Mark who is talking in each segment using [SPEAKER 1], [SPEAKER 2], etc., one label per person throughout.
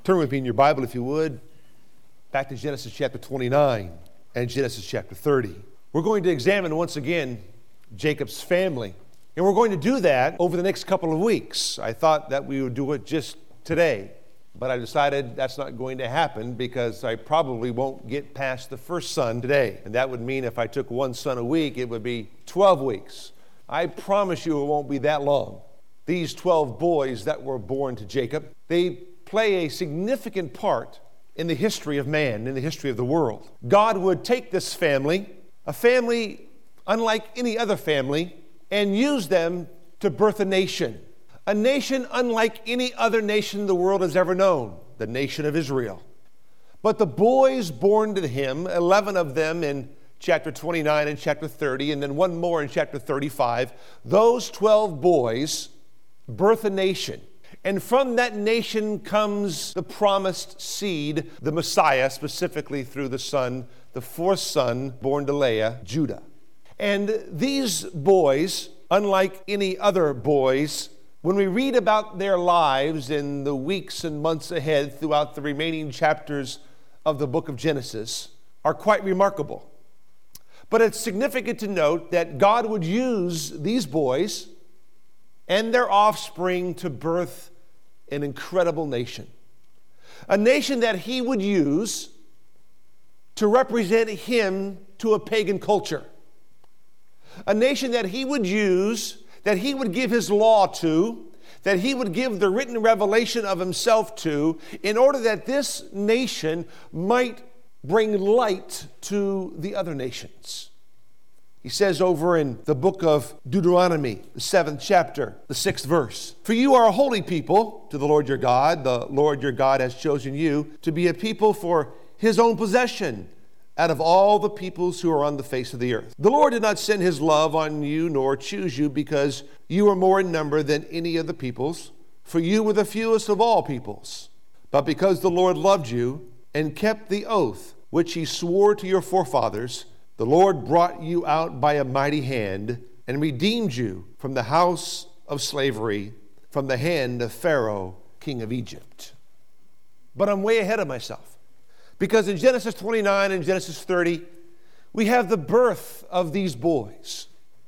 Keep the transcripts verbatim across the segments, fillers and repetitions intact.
[SPEAKER 1] Turn with me in your Bible, if you would, back to Genesis chapter twenty-nine and Genesis chapter thirty. We're going to examine once again Jacob's family, and we're going to do that over the next couple of weeks. I thought that we would do it just today, but I decided that's not going to happen because I probably won't get past the first son today, and that would mean if I took one son a week, it would be twelve weeks. I promise you it won't be that long. These twelve boys that were born to Jacob, they play a significant part in the history of man, in the history of the world. God would take this family, a family unlike any other family, and use them to birth a nation. A nation unlike any other nation the world has ever known, the nation of Israel. But the boys born to him, eleven of them in chapter twenty-nine and chapter thirty, and then one more in chapter thirty-five, those twelve boys birth a nation. And from that nation comes the promised seed, the Messiah, specifically through the son, the fourth son born to Leah, Judah. And these boys, unlike any other boys, when we read about their lives in the weeks and months ahead throughout the remaining chapters of the book of Genesis, are quite remarkable. But it's significant to note that God would use these boys and their offspring to birth an incredible nation. A nation that he would use to represent him to a pagan culture. A nation that he would use, that he would give his law to, that he would give the written revelation of himself to, in order that this nation might bring light to the other nations. He says over in the book of Deuteronomy, the seventh chapter, the sixth verse, "For you are a holy people to the Lord your God. The Lord your God has chosen you to be a people for his own possession out of all the peoples who are on the face of the earth. The Lord did not send his love on you nor choose you because you were more in number than any of the peoples, for you were the fewest of all peoples. But because the Lord loved you and kept the oath which he swore to your forefathers, the Lord brought you out by a mighty hand and redeemed you from the house of slavery, from the hand of Pharaoh, king of Egypt." But I'm way ahead of myself, because in Genesis twenty-nine and Genesis thirty, we have the birth of these boys.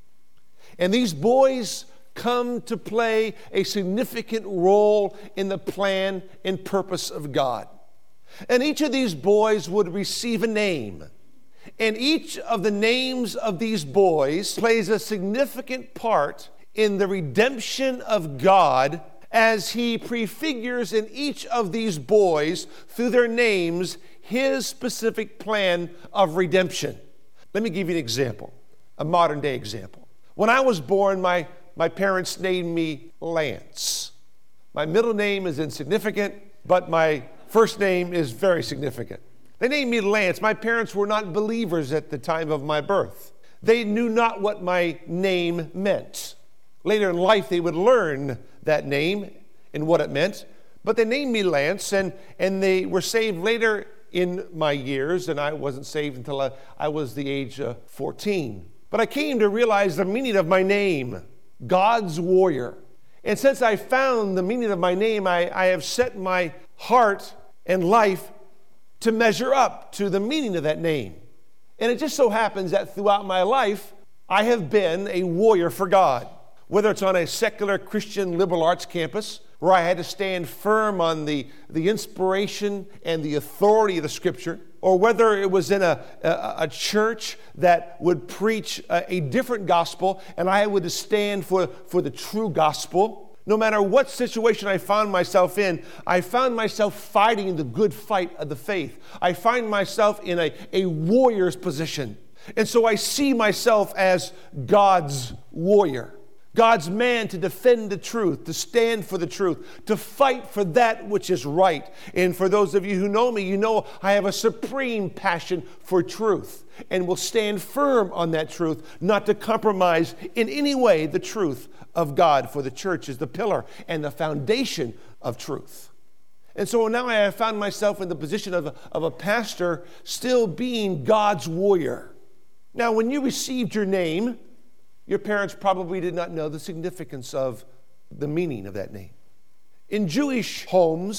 [SPEAKER 1] And these boys come to play a significant role in the plan and purpose of God. And each of these boys would receive a name. And each of the names of these boys plays a significant part in the redemption of God as he prefigures in each of these boys, through their names, his specific plan of redemption. Let me give you an example, a modern day example. When I was born, my, my parents named me Lance. My middle name is insignificant, but my first name is very significant. They named me Lance. My parents were not believers at the time of my birth. They knew not what my name meant. Later in life, they would learn that name and what it meant. But they named me Lance, and, and they were saved later in my years, and I wasn't saved until I, I was the age of fourteen. But I came to realize the meaning of my name, God's warrior. And since I found the meaning of my name, I, I have set my heart and life to measure up to the meaning of that name. And it just so happens that throughout my life, I have been a warrior for God. Whether it's on a secular Christian liberal arts campus, where I had to stand firm on the, the inspiration and the authority of the Scripture, or whether it was in a, a, a church that would preach a, a different gospel, and I would stand for, for the true gospel. No matter what situation I found myself in, I found myself fighting the good fight of the faith. I find myself in a, a warrior's position. And so I see myself as God's warrior, God's man to defend the truth, to stand for the truth, to fight for that which is right. And for those of you who know me, you know I have a supreme passion for truth and will stand firm on that truth, not to compromise in any way the truth of God, for the church is the pillar and the foundation of truth. And so now I have found myself in the position of a, of a pastor, still being God's warrior. Now, when you received your name, your parents probably did not know the significance of the meaning of that name. In Jewish homes,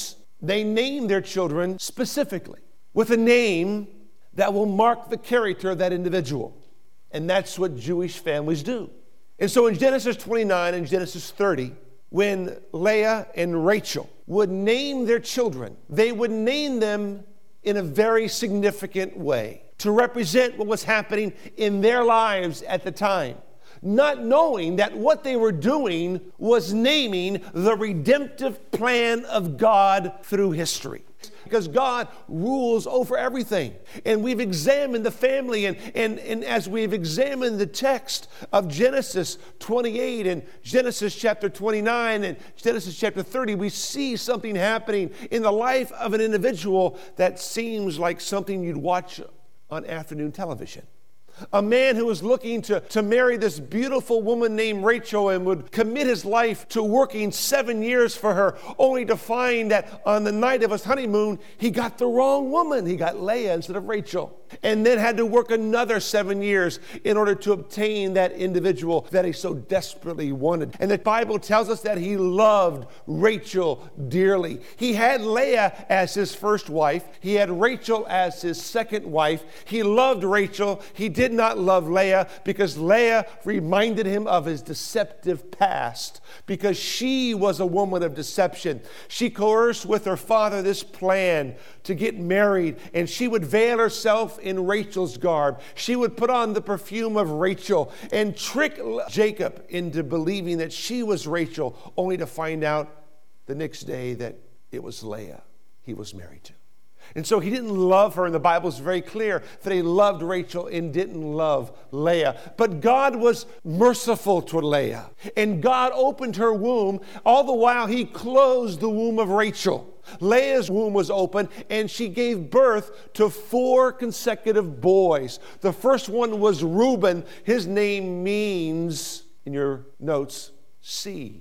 [SPEAKER 1] they name their children specifically with a name that will mark the character of that individual. And that's what Jewish families do. And so in Genesis twenty-nine and Genesis thirty, when Leah and Rachel would name their children, they would name them in a very significant way to represent what was happening in their lives at the time, not knowing that what they were doing was naming the redemptive plan of God through history. Because God rules over everything. And we've examined the family, and, and, and as we've examined the text of Genesis twenty-eight and Genesis chapter twenty-nine and Genesis chapter thirty, we see something happening in the life of an individual that seems like something you'd watch on afternoon television. A man who was looking to, to marry this beautiful woman named Rachel and would commit his life to working seven years for her, only to find that on the night of his honeymoon, he got the wrong woman. He got Leah instead of Rachel. And then had to work another seven years in order to obtain that individual that he so desperately wanted. And the Bible tells us that he loved Rachel dearly. He had Leah as his first wife. He had Rachel as his second wife. He loved Rachel. He did not love Leah because Leah reminded him of his deceptive past, because she was a woman of deception. She coerced with her father this plan to get married, and she would veil herself in Rachel's garb. She would put on the perfume of Rachel and trick Jacob into believing that she was Rachel, only to find out the next day that it was Leah he was married to. And so he didn't love her, and the Bible is very clear that he loved Rachel and didn't love Leah. But God was merciful toward Leah, and God opened her womb. All the while he closed the womb of Rachel. Leah's womb was open, and she gave birth to four consecutive boys. The first one was Reuben. His name means, in your notes, see,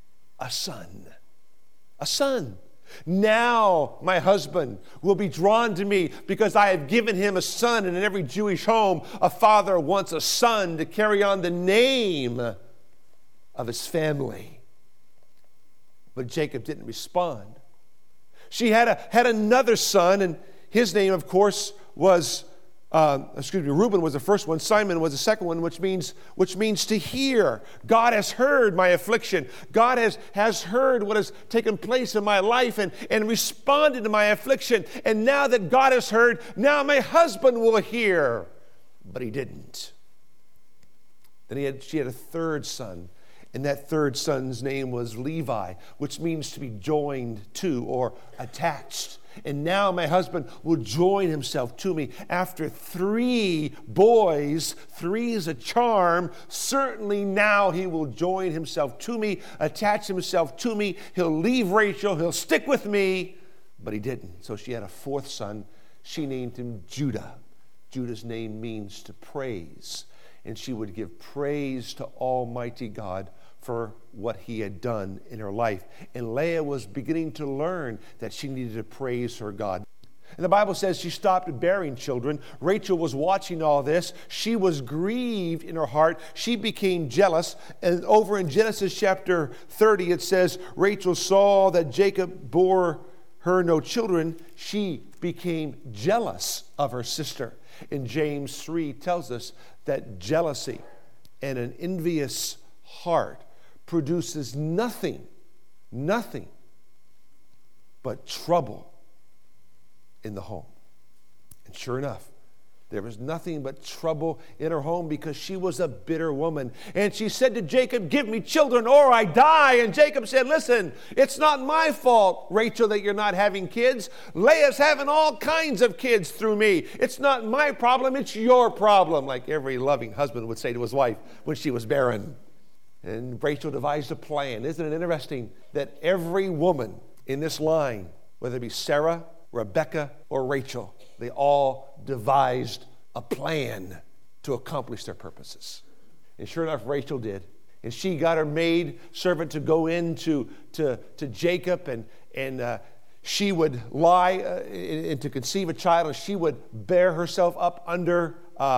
[SPEAKER 1] a son. A son. Now my husband will be drawn to me because I have given him a son, and in every Jewish home, a father wants a son to carry on the name of his family. But Jacob didn't respond. She had a had another son, and his name, of course, was uh, excuse me. Reuben was the first one. Simon was the second one, which means which means to hear. God has heard my affliction. God has has heard what has taken place in my life and and responded to my affliction. And now that God has heard, now my husband will hear. But he didn't. Then he had she had a third son. And that third son's name was Levi, which means to be joined to or attached. And now my husband will join himself to me. After three boys, three is a charm, certainly now he will join himself to me, attach himself to me. He'll leave Rachel, he'll stick with me. But he didn't. So she had a fourth son. She named him Judah. Judah's name means to praise. And she would give praise to Almighty God for what he had done in her life. And Leah was beginning to learn that she needed to praise her God. And the Bible says she stopped bearing children. Rachel was watching all this. She was grieved in her heart. She became jealous. And over in Genesis chapter thirty, it says, Rachel saw that Jacob bore her no children. She became jealous of her sister. And James three tells us that jealousy and an envious heart produces nothing, nothing but trouble in the home. And sure enough, there was nothing but trouble in her home because she was a bitter woman. And she said to Jacob, give me children or I die. And Jacob said, listen, it's not my fault, Rachel, that you're not having kids. Leah's having all kinds of kids through me. It's not my problem, it's your problem, like every loving husband would say to his wife when she was barren. And Rachel devised a plan. Isn't it interesting that every woman in this line, whether it be Sarah, Rebecca, or Rachel, they all devised a plan to accomplish their purposes. And sure enough, Rachel did. And she got her maid servant to go in to, to, to Jacob, and, and uh, she would lie uh, and to conceive a child, and she would bear herself up under um,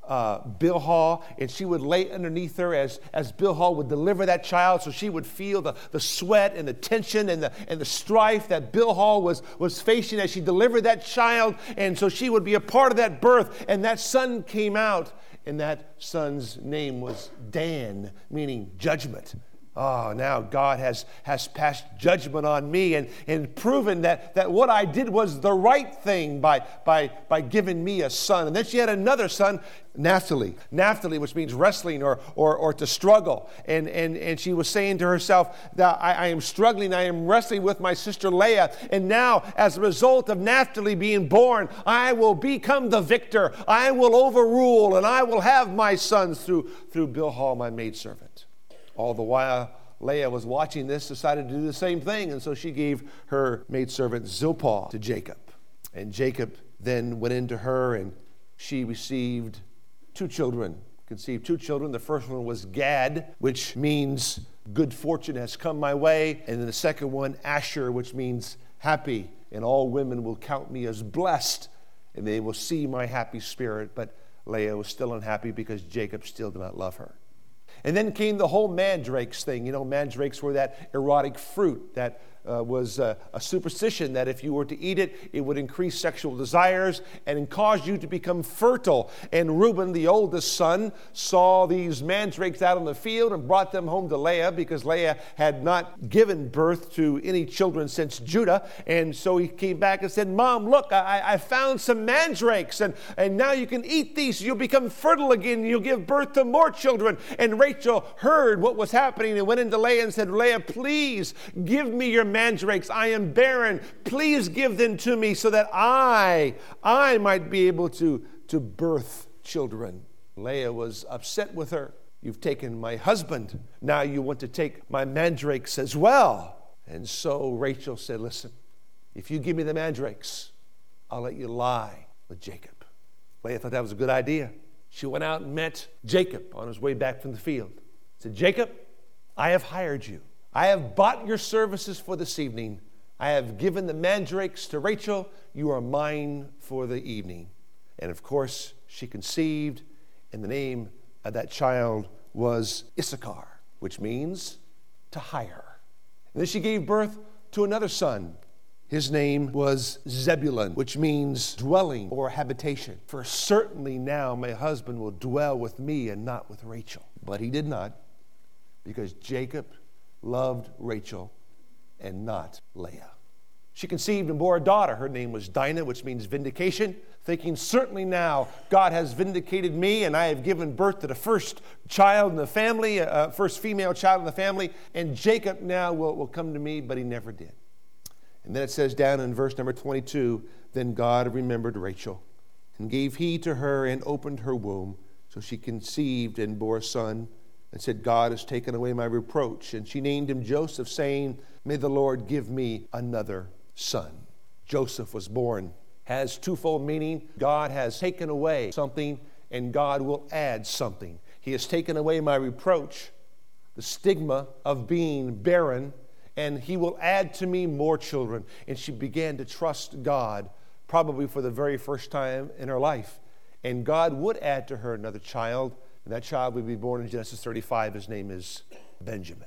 [SPEAKER 1] uh, Bilhah, and she would lay underneath her as, as Bilhah would deliver that child, so she would feel the, the sweat and the tension and the, and the strife that Bilhah was, was facing as she delivered that child, and so she would be a part of that birth, and that son came out, and that son's name was Dan, meaning judgment. Oh, now God has, has passed judgment on me and, and proven that, that what I did was the right thing by, by, by giving me a son. And then she had another son, Naphtali. Naphtali, which means wrestling or, or, or to struggle. And, and, and she was saying to herself that I, I am struggling, I am wrestling with my sister Leah. And now, as a result of Naphtali being born, I will become the victor. I will overrule, and I will have my sons through, through Bilhah, my maidservant. All the while, Leah was watching this, decided to do the same thing, and so she gave her maidservant Zilpah to Jacob. And Jacob then went into her, and she received two children, conceived two children. The first one was Gad, which means good fortune has come my way, and then the second one, Asher, which means happy, and all women will count me as blessed, and they will see my happy spirit. But Leah was still unhappy because Jacob still did not love her. And then came the whole mandrakes thing. You know, mandrakes were that erotic fruit that uh, was uh, a superstition that if you were to eat it, it would increase sexual desires and cause you to become fertile. And Reuben, the oldest son, saw these mandrakes out in the field and brought them home to Leah because Leah had not given birth to any children since Judah. And so he came back and said, Mom, look, I, I found some mandrakes, and, and now you can eat these. You'll become fertile again, and you'll give birth to more children. And Rachel heard what was happening and went into Leah and said, Leah, please give me your mandrakes. I am barren. Please give them to me so that I, I might be able to, to birth children. Leah was upset with her. You've taken my husband. Now you want to take my mandrakes as well. And so Rachel said, listen, if you give me the mandrakes, I'll let you lie with Jacob. Leah thought that was a good idea. She went out and met Jacob on his way back from the field. Said, Jacob, I have hired you. I have bought your services for this evening. I have given the mandrakes to Rachel. You are mine for the evening. And of course, she conceived, and the name of that child was Issachar, which means to hire. And then she gave birth to another son. His name was Zebulun, which means dwelling or habitation. For certainly now my husband will dwell with me and not with Rachel. But he did not, because Jacob loved Rachel and not Leah. She conceived and bore a daughter. Her name was Dinah, which means vindication, thinking certainly now God has vindicated me and I have given birth to the first child in the family, uh, first female child in the family, and Jacob now will, will come to me, but he never did. And then it says down in verse number twenty-two, then God remembered Rachel and gave heed to her and opened her womb. So she conceived and bore a son and said, God has taken away my reproach. And she named him Joseph, saying, may the Lord give me another son. Joseph was born. Has twofold meaning. God has taken away something, and God will add something. He has taken away my reproach, the stigma of being barren, and he will add to me more children. And she began to trust God, probably for the very first time in her life. And God would add to her another child, and that child would be born in Genesis thirty-five. His name is Benjamin.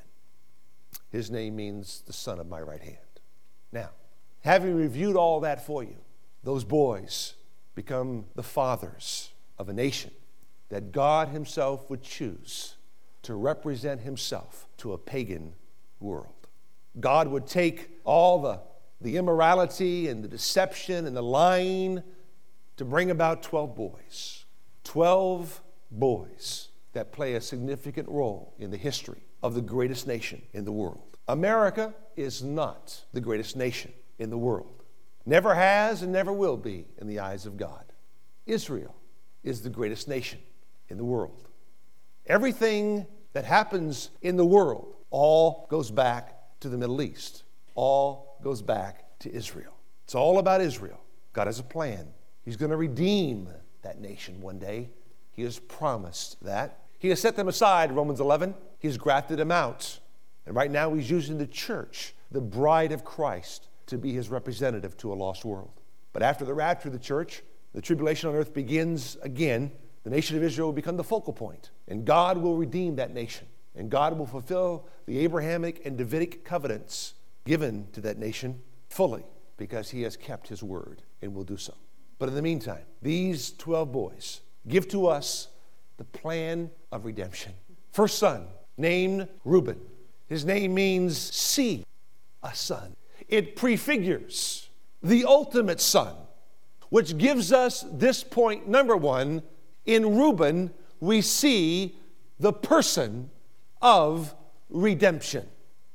[SPEAKER 1] His name means the son of my right hand. Now, having reviewed all that for you, those boys become the fathers of a nation that God himself would choose to represent himself to a pagan world. God would take all the, the immorality and the deception and the lying to bring about twelve boys. twelve boys that play a significant role in the history of the greatest nation in the world. America is not the greatest nation in the world. Never has and never will be in the eyes of God. Israel is the greatest nation in the world. Everything that happens in the world all goes back to the Middle East. All goes back to Israel. It's all about Israel. God has a plan. He's going to redeem that nation one day. He has promised that. He has set them aside, Romans eleven. He's grafted them out. And right now he's using the church, the bride of Christ, to be his representative to a lost world. But after the rapture of the church, the tribulation on earth begins again. The nation of Israel will become the focal point, and God will redeem that nation. And God will fulfill the Abrahamic and Davidic covenants given to that nation fully, because he has kept his word and will do so. But in the meantime, these twelve boys give to us the plan of redemption. First son, named Reuben. His name means see, a son. It prefigures the ultimate son, which gives us this point number one. In Reuben, we see the person of redemption.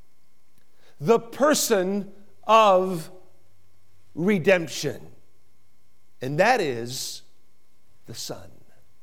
[SPEAKER 1] The person of redemption. And that is the Son.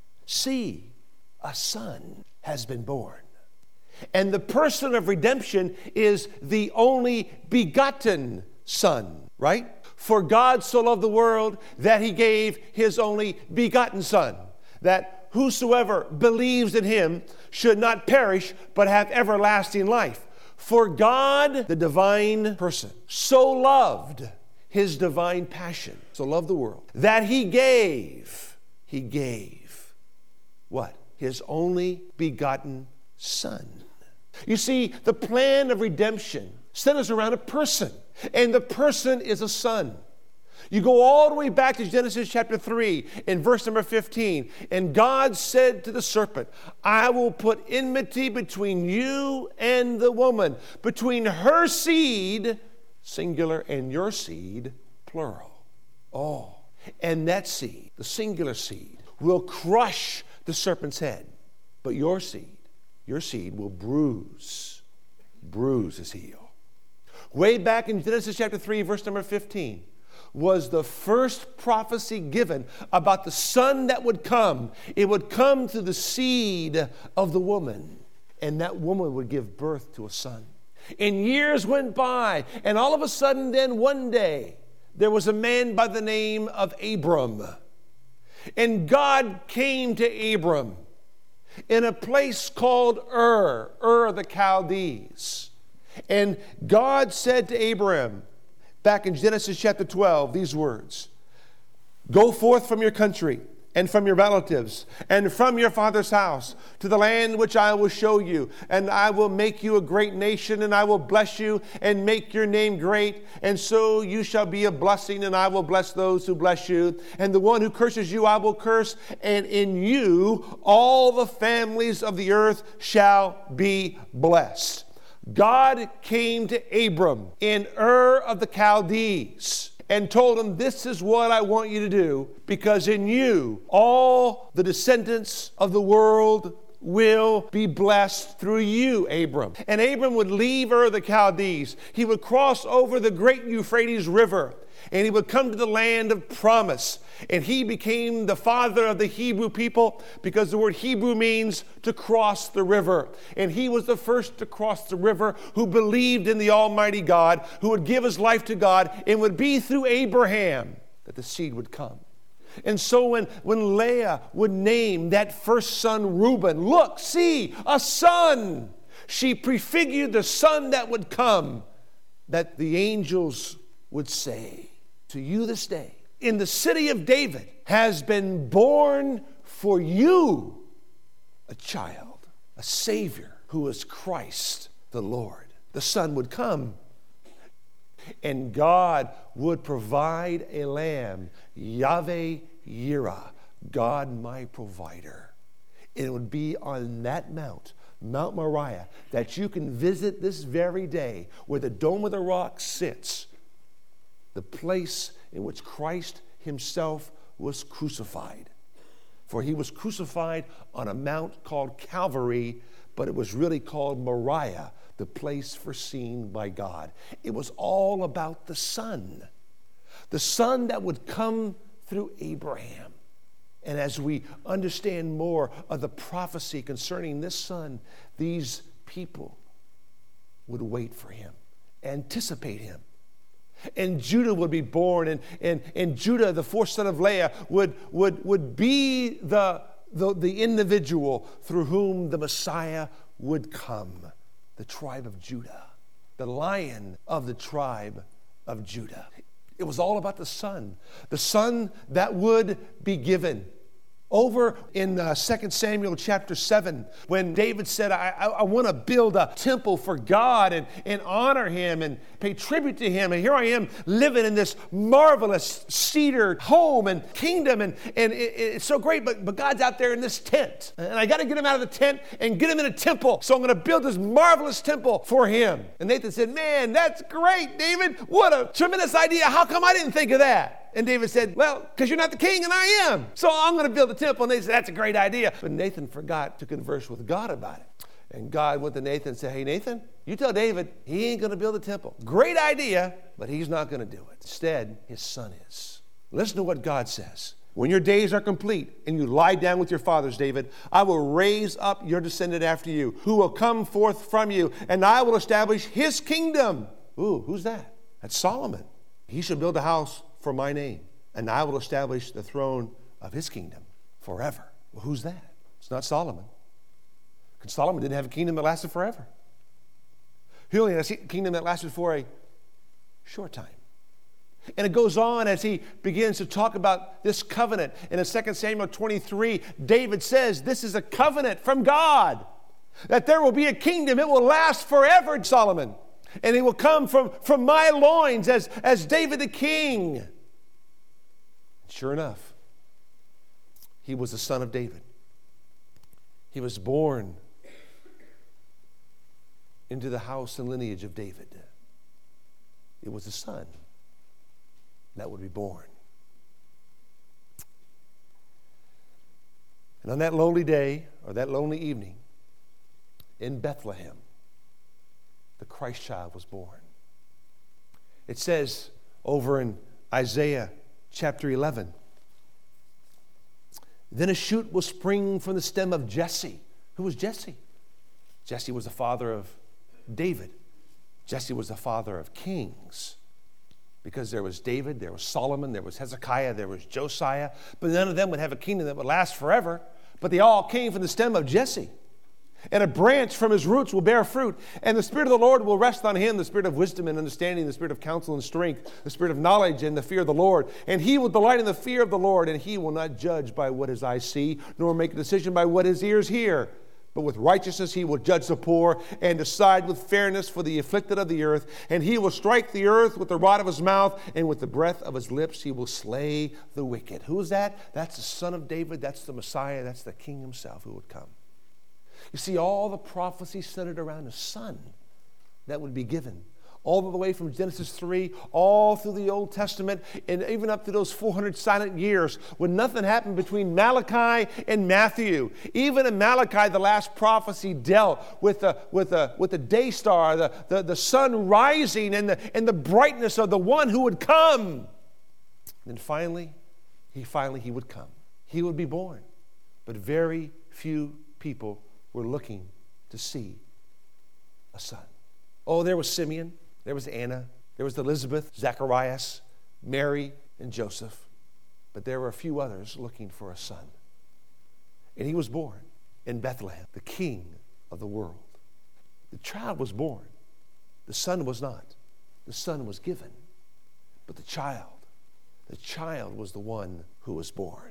[SPEAKER 1] See, a son has been born. And the person of redemption is the only begotten Son, right? For God so loved the world that he gave his only begotten Son, that whosoever believes in him should not perish but have everlasting life. For God, the divine person, so loved his divine passion, so loved the world, that he gave, he gave, what? His only begotten Son. You see, the plan of redemption centers around a person, and the person is a son. You go all the way back to Genesis chapter three in verse number fifteen. And God said to the serpent, I will put enmity between you and the woman, between her seed, singular, and your seed, plural. Oh, and that seed, the singular seed, will crush the serpent's head. But your seed, your seed will bruise, bruise his heel. Way back in Genesis chapter three, verse number fifteen, was the first prophecy given about the son that would come. It would come through the seed of the woman, and that woman would give birth to a son. And years went by, and all of a sudden then one day, there was a man by the name of Abram. And God came to Abram in a place called Ur, Ur of the Chaldees. And God said to Abram, back in Genesis chapter twelve, these words, go forth from your country and from your relatives and from your father's house to the land which I will show you, and I will make you a great nation, and I will bless you and make your name great, and so you shall be a blessing, and I will bless those who bless you, and the one who curses you I will curse, and in you all the families of the earth shall be blessed. God came to Abram in Ur of the Chaldees and told him, this is what I want you to do, because in you all the descendants of the world will be blessed through you, Abram. And Abram would leave Ur of the Chaldees. He would cross over the great Euphrates River, and he would come to the land of promise. And he became the father of the Hebrew people, because the word Hebrew means to cross the river. And he was the first to cross the river who believed in the Almighty God, who would give his life to God, and would be through Abraham that the seed would come. And so when, when Leah would name that first son Reuben, look, see, a son, she prefigured the son that would come, that the angels would say, to you this day, in the city of David, has been born for you a child, a Savior, who is Christ the Lord. The Son would come, and God would provide a lamb, Yahweh Yireh, God my provider. And it would be on that mount, Mount Moriah, that you can visit this very day, where the Dome of the Rock sits, the place in which Christ himself was crucified. For he was crucified on a mount called Calvary, but it was really called Moriah, the place foreseen by God. It was all about the Son, the Son that would come through Abraham. And as we understand more of the prophecy concerning this Son, these people would wait for him, anticipate him. And Judah would be born, and, and, and Judah, the fourth son of Leah, would, would, would be the, the, the individual through whom the Messiah would come, the tribe of Judah, the Lion of the tribe of Judah. It was all about the Son, the Son that would be given. Over in uh, Second Samuel chapter seven, when David said, I, I, I want to build a temple for God and, and honor him and pay tribute to him. And here I am living in this marvelous cedar home and kingdom. And, and it, it's so great, but, but God's out there in this tent. And I got to get him out of the tent and get him in a temple. So I'm going to build this marvelous temple for him. And Nathan said, man, that's great, David. What a tremendous idea. How come I didn't think of that? And David said, well, because you're not the king and I am. So I'm going to build a temple. And they said, that's a great idea. But Nathan forgot to converse with God about it. And God went to Nathan and said, hey, Nathan, you tell David he ain't going to build a temple. Great idea, but he's not going to do it. Instead, his son is. Listen to what God says. When your days are complete and you lie down with your fathers, David, I will raise up your descendant after you, who will come forth from you, and I will establish his kingdom. Ooh, who's that? That's Solomon. He shall build a house for my name, and I will establish the throne of his kingdom forever. Well, who's that? It's not Solomon. Because Solomon didn't have a kingdom that lasted forever. He only had a kingdom that lasted for a short time. And it goes on as he begins to talk about this covenant. And in Second Samuel twenty-three, David says, this is a covenant from God, that there will be a kingdom. It will last forever, Solomon. And it will come from, from my loins as, as David the king. Sure enough, he was the son of David. He was born into the house and lineage of David. It was the son that would be born. And on that lonely day, or that lonely evening, in Bethlehem, the Christ child was born. It says over in Isaiah chapter eleven, then a shoot will spring from the stem of Jesse. Who was Jesse? Jesse was the father of David. Jesse was the father of kings. Because there was David, there was Solomon, there was Hezekiah, there was Josiah. But none of them would have a kingdom that would last forever. But they all came from the stem of Jesse. And a branch from his roots will bear fruit. And the Spirit of the Lord will rest on him, the Spirit of wisdom and understanding, the Spirit of counsel and strength, the Spirit of knowledge and the fear of the Lord. And he will delight in the fear of the Lord, and he will not judge by what his eyes see, nor make a decision by what his ears hear. But with righteousness he will judge the poor and decide with fairness for the afflicted of the earth. And he will strike the earth with the rod of his mouth, and with the breath of his lips he will slay the wicked. Who is that? That's the son of David. That's the Messiah. That's the king himself who would come. You see, all the prophecy centered around a son that would be given. All the way from Genesis three, all through the Old Testament, and even up to those four hundred silent years when nothing happened between Malachi and Matthew. Even in Malachi, the last prophecy dealt with the, with the, with the day star, the, the, the sun rising, and the, and the brightness of the one who would come. And then finally, he finally he would come. He would be born. But very few people were looking to see a son. Oh, there was Simeon. There was Anna, there was Elizabeth, Zacharias, Mary, and Joseph. But there were a few others looking for a son. And he was born in Bethlehem, the king of the world. The child was born. The son was not. The son was given. But the child, the child was the one who was born.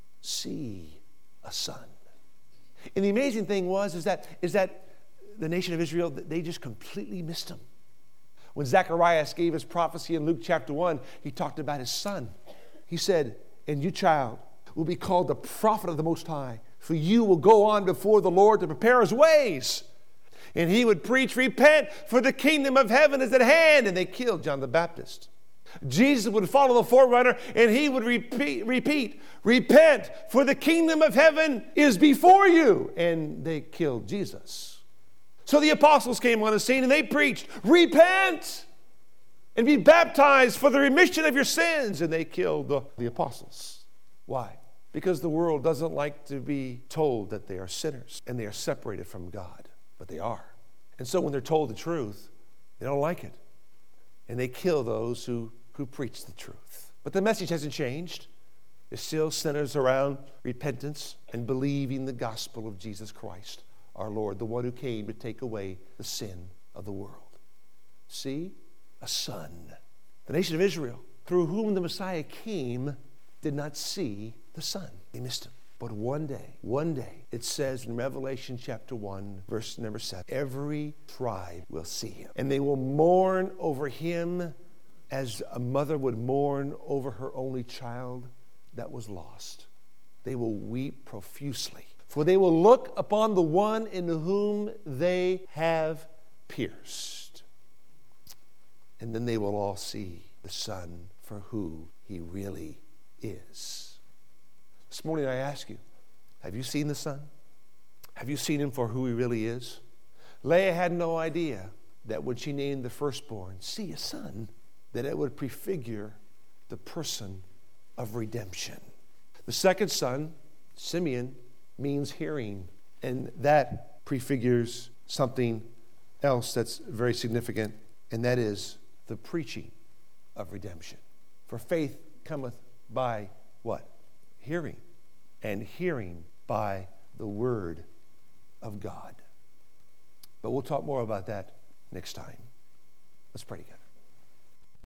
[SPEAKER 1] See a son. And the amazing thing was is that, is that the nation of Israel, they just completely missed him. When Zacharias gave his prophecy in Luke chapter one, he talked about his son. He said, and you, child, will be called the prophet of the Most High, for you will go on before the Lord to prepare his ways. And he would preach, repent, for the kingdom of heaven is at hand. And they killed John the Baptist. Jesus would follow the forerunner, and he would repeat, repeat, repent, for the kingdom of heaven is before you. And they killed Jesus. So the apostles came on the scene and they preached, repent and be baptized for the remission of your sins. And they killed the, the apostles. Why? Because the world doesn't like to be told that they are sinners and they are separated from God. But they are. And so when they're told the truth, they don't like it. And they kill those who, who preach the truth. But the message hasn't changed. It still centers around repentance and believing the gospel of Jesus Christ, our Lord, the one who came to take away the sin of the world. See, a son. The nation of Israel, through whom the Messiah came, did not see the son. They missed him. But one day, one day, it says in Revelation chapter one, verse number seven, every tribe will see him, and they will mourn over him as a mother would mourn over her only child that was lost. They will weep profusely, for they will look upon the one in whom they have pierced. And then they will all see the Son for who he really is. This morning I ask you, have you seen the Son? Have you seen him for who he really is? Leah had no idea that when she named the firstborn, see a son, that it would prefigure the person of redemption. The second son, Simeon, means hearing, and that prefigures something else that's very significant, and that is the preaching of redemption. For faith cometh by what? Hearing, and hearing by the word of God. But we'll talk more about that next time. Let's pray together.